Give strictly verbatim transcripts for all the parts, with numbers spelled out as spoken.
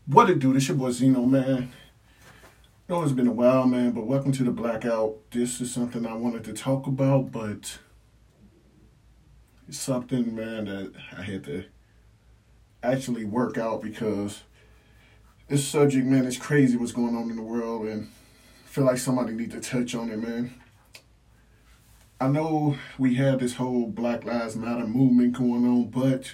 What it do? This your boy Zeno, man. I know it's been a while, man, but welcome to the Blackout. This is something I wanted to talk about, but it's something, man, that I had to actually work out because this subject, man, is crazy what's going on in the world, and I feel like somebody need to touch on it, man. I know we have this whole Black Lives Matter movement going on, but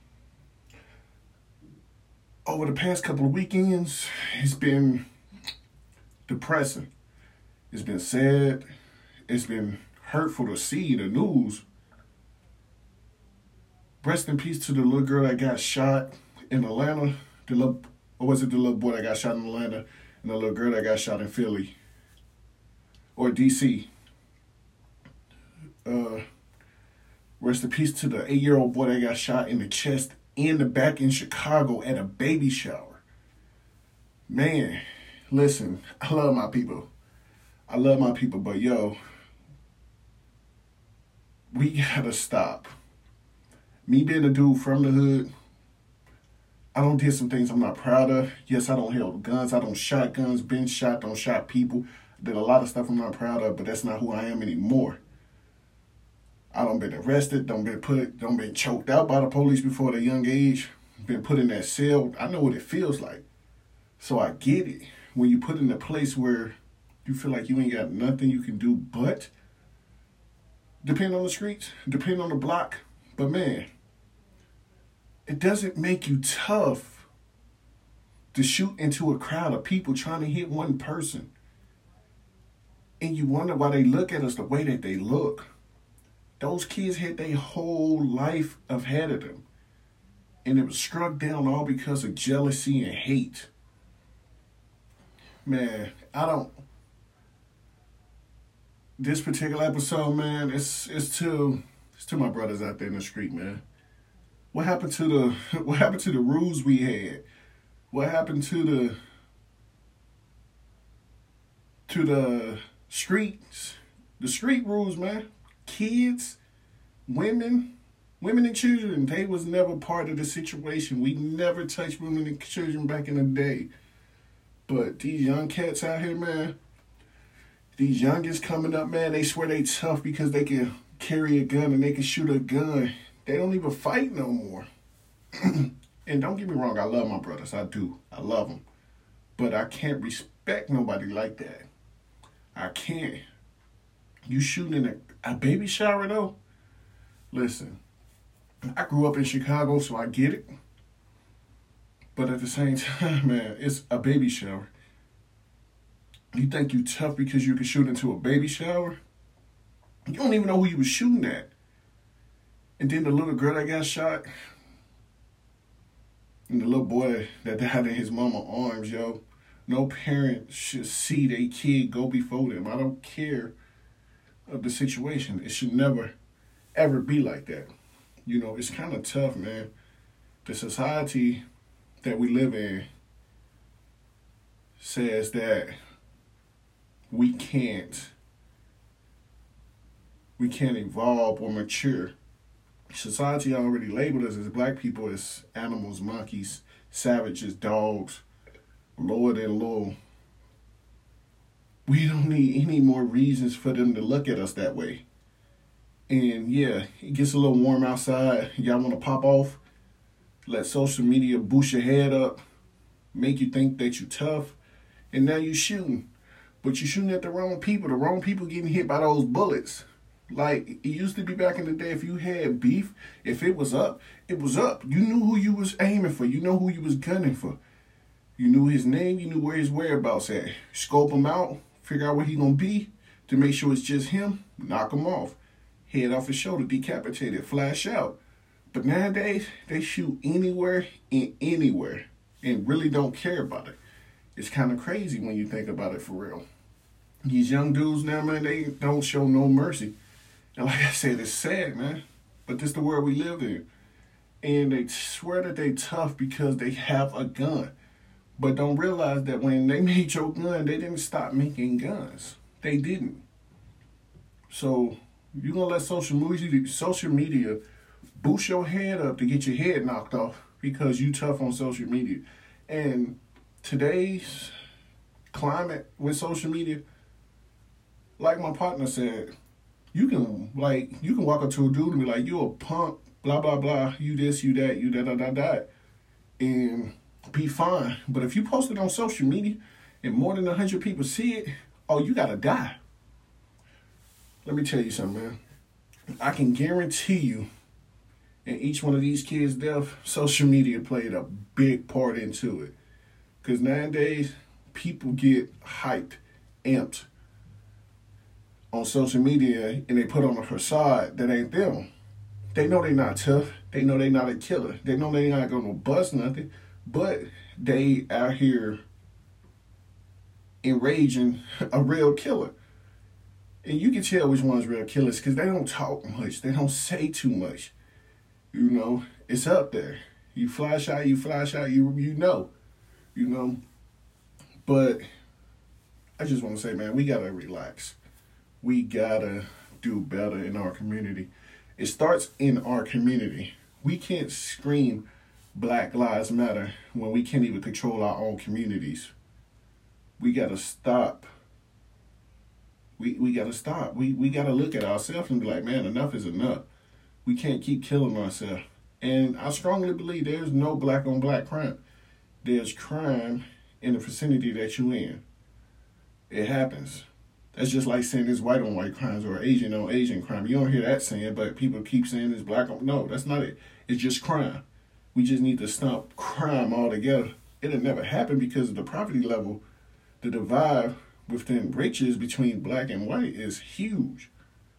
over the past couple of weekends, it's been depressing. It's been sad. It's been hurtful to see the news. Rest in peace to the little girl that got shot in Atlanta. The little, or was it the little boy that got shot in Atlanta and the little girl that got shot in Philly or D C? Uh, rest in peace to the eight-year-old boy that got shot in the chest and the back in Chicago at a baby shower. Man, listen, I love my people. I love my people, but yo, we gotta stop. Me being a dude from the hood, I don't did some things I'm not proud of. Yes, I don't hold guns. I don't shot guns, been shot, don't shot people. Did a lot of stuff I'm not proud of, but that's not who I am anymore. I don't been arrested, don't been put, don't been choked out by the police before at a young age, been put in that cell. I know what it feels like. So I get it. When you put in a place where you feel like you ain't got nothing you can do but depend on the streets, depend on the block. But man, it doesn't make you tough to shoot into a crowd of people trying to hit one person. And you wonder why they look at us the way that they look. Those kids had their whole life ahead of them. And it was struck down all because of jealousy and hate. Man, I don't... This particular episode, man, it's it's to it's to my brothers out there in the street, man. What happened to the what happened to the rules we had? What happened to the to the streets? The street rules, man. Kids, women, women and children, they was never part of the situation. We never touched women and children back in the day. But these young cats out here, man, these youngins coming up, man, they swear they tough because they can carry a gun and they can shoot a gun. They don't even fight no more. And don't get me wrong, I love my brothers. I do. I love them. But I can't respect nobody like that. I can't. You shooting in a, a baby shower, though? Listen, I grew up in Chicago, so I get it. But at the same time, man, it's a baby shower. You think you tough because you can shoot into a baby shower? You don't even know who you was shooting at. And then the little girl that got shot, and the little boy that died in his mama's arms, yo. No parent should see their kid go before them. I don't care of the situation. It should never, ever be like that. You know, it's kind of tough, man. The society that we live in says that we can't, we can't evolve or mature. Society already labeled us as black people as animals, monkeys, savages, dogs, lower than low. We don't need any more reasons for them to look at us that way. And yeah, it gets a little warm outside. Y'all want to pop off? Let social media boost your head up, make you think that you're tough, and now you're shooting. But you're shooting at the wrong people. The wrong people getting hit by those bullets. Like, it used to be back in the day, if you had beef, if it was up, it was up. You knew who you was aiming for. You know who you was gunning for. You knew his name. You knew where his whereabouts at. Scope him out. Figure out where he gonna be to make sure it's just him. Knock him off. Head off his shoulder. Decapitate it. Flash out. But nowadays, they shoot anywhere and anywhere and really don't care about it. It's kind of crazy when you think about it for real. These young dudes now, man, they don't show no mercy. And like I said, it's sad, man. But this is the world we live in. And they swear that they tough because they have a gun. But don't realize that when they made your gun, they didn't stop making guns. They didn't. So you're going to let social media, social media boost your head up to get your head knocked off because you tough on social media. And today's climate with social media, like my partner said, you can like you can walk up to a dude and be like, you a punk, blah blah blah, you this, you that, you da da da da, and be fine. But if you post it on social media and more than a hundred people see it, oh, you gotta die. Let me tell you something, man. I can guarantee you, in each one of these kids' death, social media played a big part into it. Because nowadays, people get hyped, amped on social media, and they put on a facade that ain't them. They know they not tough. They know they not a killer. They know they not gonna bust nothing, but they out here enraging a real killer. And you can tell which one's real killers because they don't talk much. They don't say too much. You know, it's up there. You flash out, you flash out, you you know. You know. But I just want to say, man, we gotta relax. We gotta do better in our community. It starts in our community. We can't scream Black Lives Matter when we can't even control our own communities. We gotta stop. We we gotta stop. We we gotta look at ourselves and be like, man, enough is enough. We can't keep killing ourselves. And I strongly believe there's no black on black crime. There's crime in the vicinity that you in. It happens. That's just like saying it's white on white crimes or Asian on Asian crime. You don't hear that saying, but people keep saying it's black on. No, that's not it. It's just crime. We just need to stop crime altogether. It'll never happen because of the poverty level. The divide within riches between black and white is huge.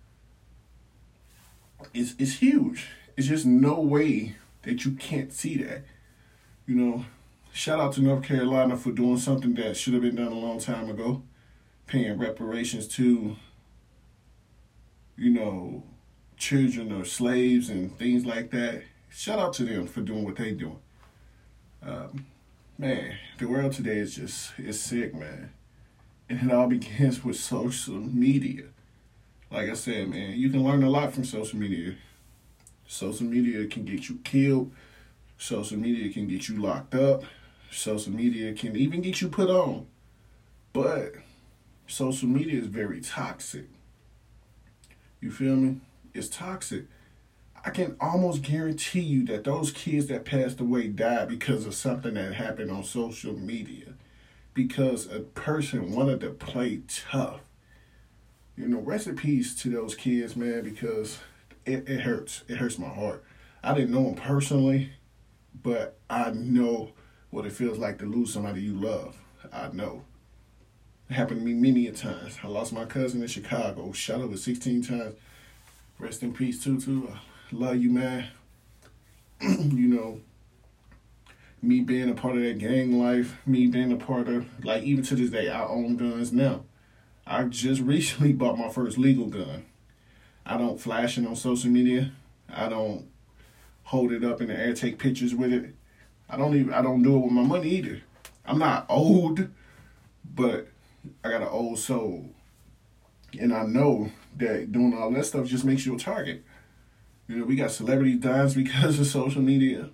It's, it's huge. It's just no way that you can't see that. You know, shout out to North Carolina for doing something that should have been done a long time ago. Paying reparations to, you know, children or slaves and things like that. Shout out to them for doing what they doing. Um, man, the world today is just, it's sick, man. And it all begins with social media. Like I said, man, you can learn a lot from social media. Social media can get you killed. Social media can get you locked up. Social media can even get you put on. But social media is very toxic. You feel me? It's toxic. I can almost guarantee you that those kids that passed away died because of something that happened on social media. Because a person wanted to play tough. You know, rest in peace to those kids, man, because it, it hurts. It hurts my heart. I didn't know them personally, but I know what it feels like to lose somebody you love. I know. It happened to me many a times. I lost my cousin in Chicago. Shot over sixteen times. Rest in peace, Tutu. I love you, man. You know, me being a part of that gang life, me being a part of, like, even to this day, I own guns now. I just recently bought my first legal gun. I don't flash it on social media. I don't hold it up in the air, take pictures with it. I don't even, I don't do it with my money either. I'm not old, but I got an old soul. And I know that doing all that stuff just makes you a target. You know, we got celebrities dying because of social media.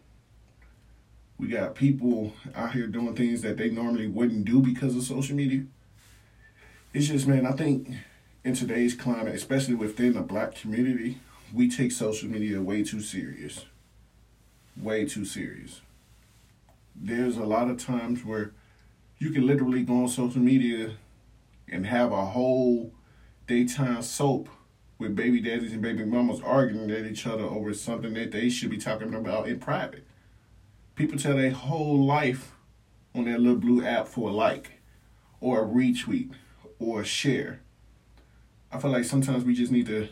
We got people out here doing things that they normally wouldn't do because of social media. It's just, man, I think in today's climate, especially within the black community, we take social media way too serious. Way too serious. There's a lot of times where you can literally go on social media and have a whole daytime soap with baby daddies and baby mamas arguing at each other over something that they should be talking about in private. People tell their whole life on their little blue app for a like or a retweet or a share. I feel like sometimes we just need to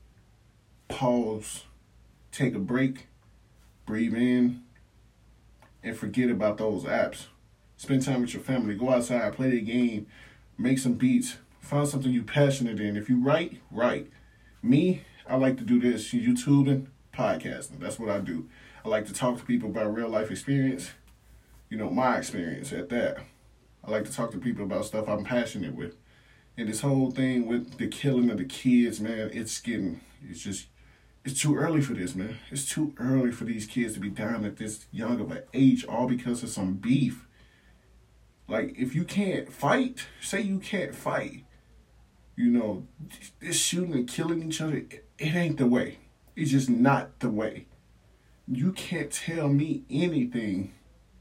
pause, take a break, breathe in, and forget about those apps. Spend time with your family. Go outside, play the game, make some beats, find something you're passionate in. If you write, write. Me, I like to do this, YouTubing, podcasting. That's what I do. I like to talk to people about real life experience, you know, my experience at that. I like to talk to people about stuff I'm passionate with. And this whole thing with the killing of the kids, man, it's getting, it's just, it's too early for this, man. It's too early for these kids to be dying at this young of an age, all because of some beef. Like, if you can't fight, say you can't fight, you know, this shooting and killing each other, it, it ain't the way. It's just not the way. You can't tell me anything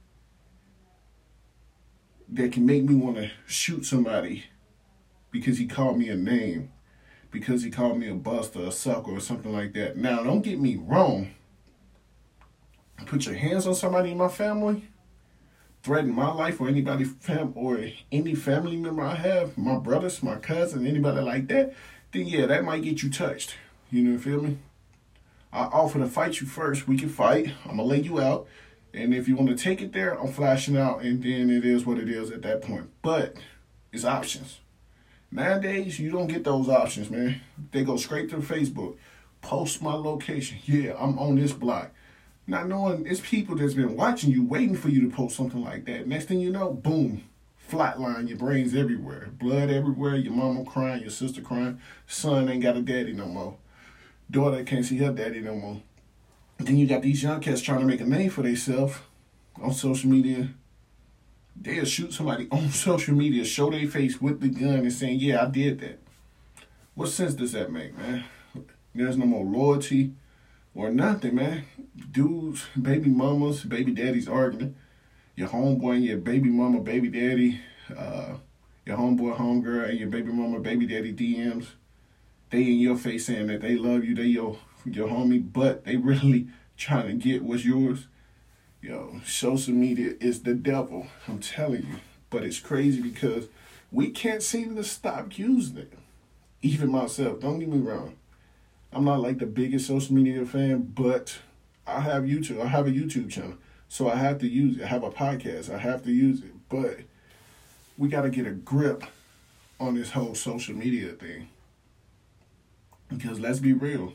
that can make me want to shoot somebody because he called me a name, because he called me a buster, a sucker, or something like that. Now, don't get me wrong. Put your hands on somebody in my family, threaten my life or anybody fam or any family member I have, my brothers, my cousin, anybody like that, then yeah, that might get you touched. You know, feel me? I offer to fight you first. We can fight. I'm gonna lay you out. And if you want to take it there, I'm flashing out, and then it is what it is at that point. But it's options. Nowadays, you don't get those options, man. They go straight to Facebook. Post my location. Yeah, I'm on this block. Not knowing it's people that's been watching you, waiting for you to post something like that. Next thing you know, boom, flatline, your brain's everywhere. Blood everywhere, your mama crying, your sister crying. Son ain't got a daddy no more. Daughter can't see her daddy no more. Then you got these young cats trying to make a name for themselves on social media. They'll shoot somebody on social media, show their face with the gun and saying, yeah, I did that. What sense does that make, man? There's no more loyalty or nothing, man. Dudes, baby mamas, baby daddies arguing. Your homeboy and your baby mama, baby daddy, uh, your homeboy, homegirl, and your baby mama, baby daddy D Ms. They in your face saying that they love you, they your, your homie, but they really trying to get what's yours. Yo, social media is the devil, I'm telling you. But it's crazy because we can't seem to stop using it. Even myself, don't get me wrong. I'm not like the biggest social media fan, but I have YouTube. I have a YouTube channel, so I have to use it. I have a podcast. I have to use it. But we got to get a grip on this whole social media thing. Because let's be real.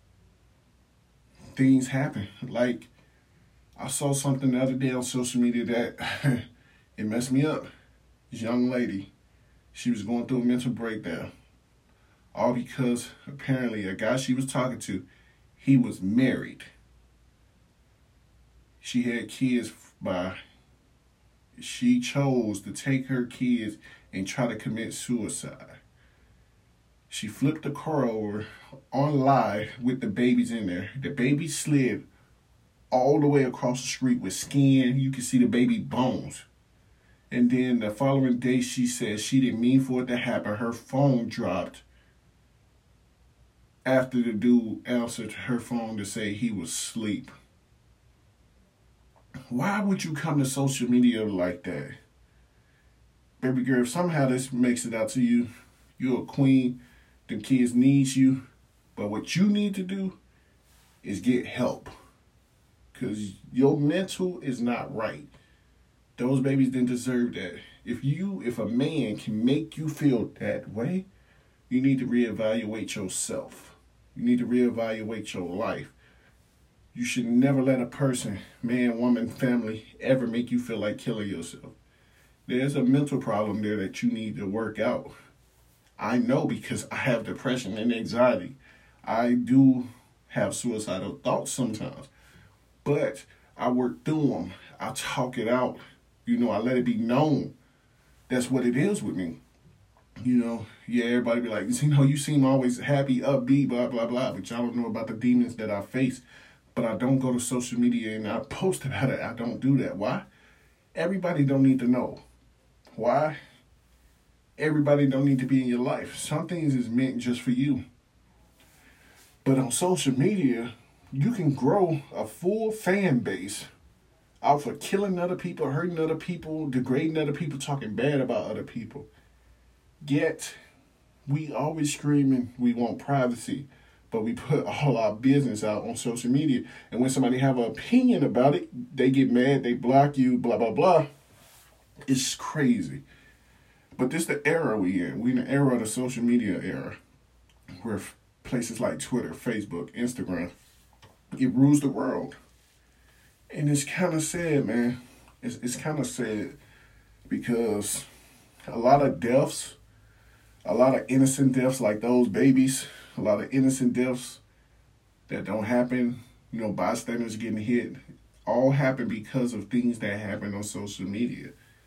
Things happen. Like, I saw something the other day on social media that it messed me up. This young lady, she was going through a mental breakdown. All because apparently a guy she was talking to, he was married. She had kids by, she chose to take her kids and try to commit suicide. She flipped the car over on live with the babies in there. The baby slid all the way across the street with skin. You can see the baby bones. And then the following day, she said she didn't mean for it to happen. Her phone dropped after the dude answered her phone to say he was asleep. Why would you come to social media like that? Baby girl, if somehow this makes it out to you, you're a queen, the kids need you, but what you need to do is get help. Because your mental is not right. Those babies didn't deserve that. If you, if a man can make you feel that way, you need to reevaluate yourself. You need to reevaluate your life. You should never let a person, man, woman, family, ever make you feel like killing yourself. There's a mental problem there that you need to work out. I know because I have depression and anxiety. I do have suicidal thoughts sometimes. But I work through them. I talk it out. You know, I let it be known. That's what it is with me. You know, yeah, everybody be like, you know, you seem always happy, upbeat, blah, blah, blah. But y'all don't know about the demons that I face. But I don't go to social media and I post about it. I don't do that. Why? Everybody don't need to know. Why? Everybody don't need to be in your life. Some things is meant just for you. But on social media, you can grow a full fan base out for killing other people, hurting other people, degrading other people, talking bad about other people. Yet, we always screaming we want privacy, but we put all our business out on social media. And when somebody have an opinion about it, they get mad, they block you, blah, blah, blah. It's crazy. But this the era we in. We in the era of the social media era, where places like Twitter, Facebook, Instagram, it rules the world. And it's kind of sad, man. It's, it's kind of sad because a lot of deaths, a lot of innocent deaths like those babies, a lot of innocent deaths that don't happen, you know, bystanders getting hit, all happen because of things that happen on social media.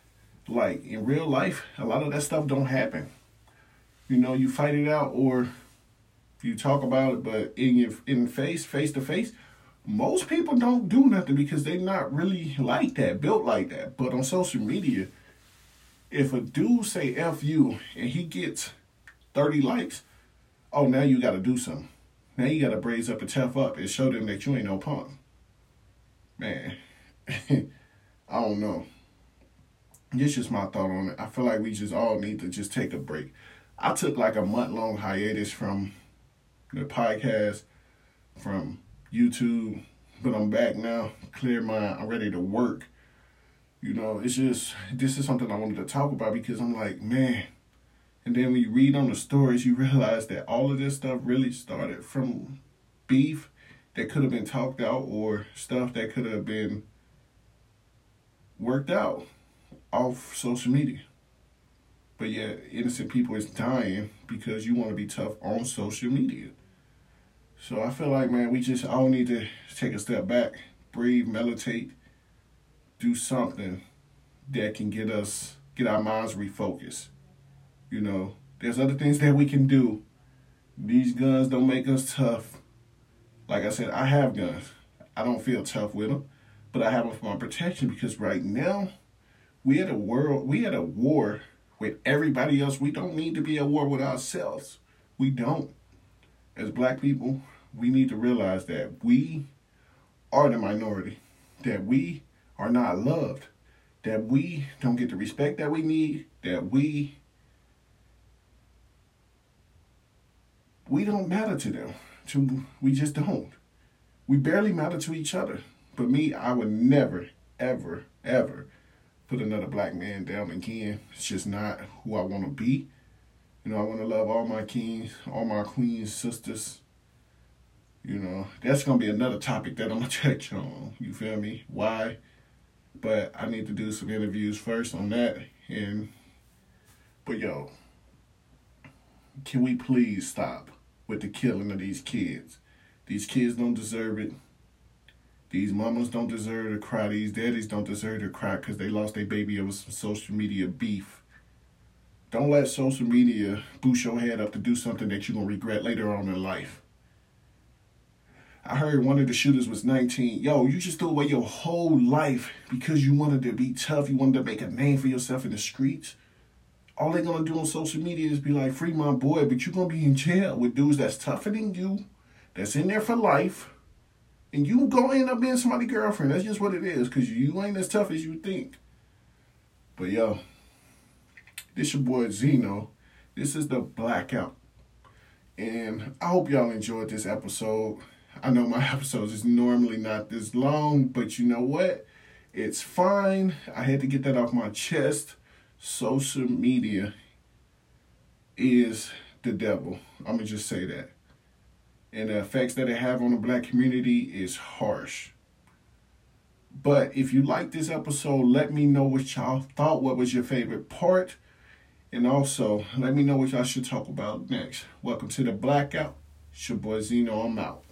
Like, in real life, a lot of that stuff don't happen. You know, you fight it out or you talk about it, but in your in face, face to face, most people don't do nothing because they're not really like that, built like that. But on social media, if a dude say F you and he gets thirty likes, oh, now you got to do something. Now you got to brace up and tough up and show them that you ain't no punk. Man, I don't know. It's just my thought on it. I feel like we just all need to just take a break. I took like a month-long hiatus from the podcast, from YouTube, but I'm back now, clear mind, I'm ready to work. You know, it's just, this is something I wanted to talk about because I'm like, man. And then when you read on the stories, you realize that all of this stuff really started from beef that could have been talked out or stuff that could have been worked out off social media. But yeah, innocent people is dying because you want to be tough on social media. So I feel like, man, we just all need to take a step back, breathe, meditate, do something that can get us, get our minds refocused. You know, there's other things that we can do. These guns don't make us tough. Like I said, I have guns. I don't feel tough with them, but I have them for my protection because right now, we at a world, we at a war with everybody else. We don't need to be at war with ourselves. We don't. As black people, we need to realize that we are the minority, that we are not loved, that we don't get the respect that we need, that we we don't matter to them. To, we just don't. We barely matter to each other. But me, I would never, ever, ever put another black man down again. It's just not who I want to be. You know, I want to love all my kings, all my queens, sisters. You know, that's going to be another topic that I'm going to touch on. You feel me? Why? But I need to do some interviews first on that. And, but yo, can we please stop with the killing of these kids? These kids don't deserve it. These mamas don't deserve to cry. These daddies don't deserve to cry because they lost their baby over some social media beef. Don't let social media boost your head up to do something that you're going to regret later on in life. I heard one of the shooters was nineteen. Yo, you just threw away your whole life because you wanted to be tough. You wanted to make a name for yourself in the streets. All they're going to do on social media is be like, free my boy, but you're going to be in jail with dudes that's tougher than you, that's in there for life. And you gonna end up being somebody's girlfriend. That's just what it is, because you ain't as tough as you think. But yo, this your boy Zeno. This is the Blackout. And I hope y'all enjoyed this episode. I know my episodes is normally not this long, but you know what? It's fine. I had to get that off my chest. Social media is the devil. I'm gonna just say that. And the effects that it have on the black community is harsh. But if you like this episode, let me know what y'all thought. What was your favorite part? And also, let me know what y'all should talk about next. Welcome to the Blackout. It's your boy Zeno. I'm out.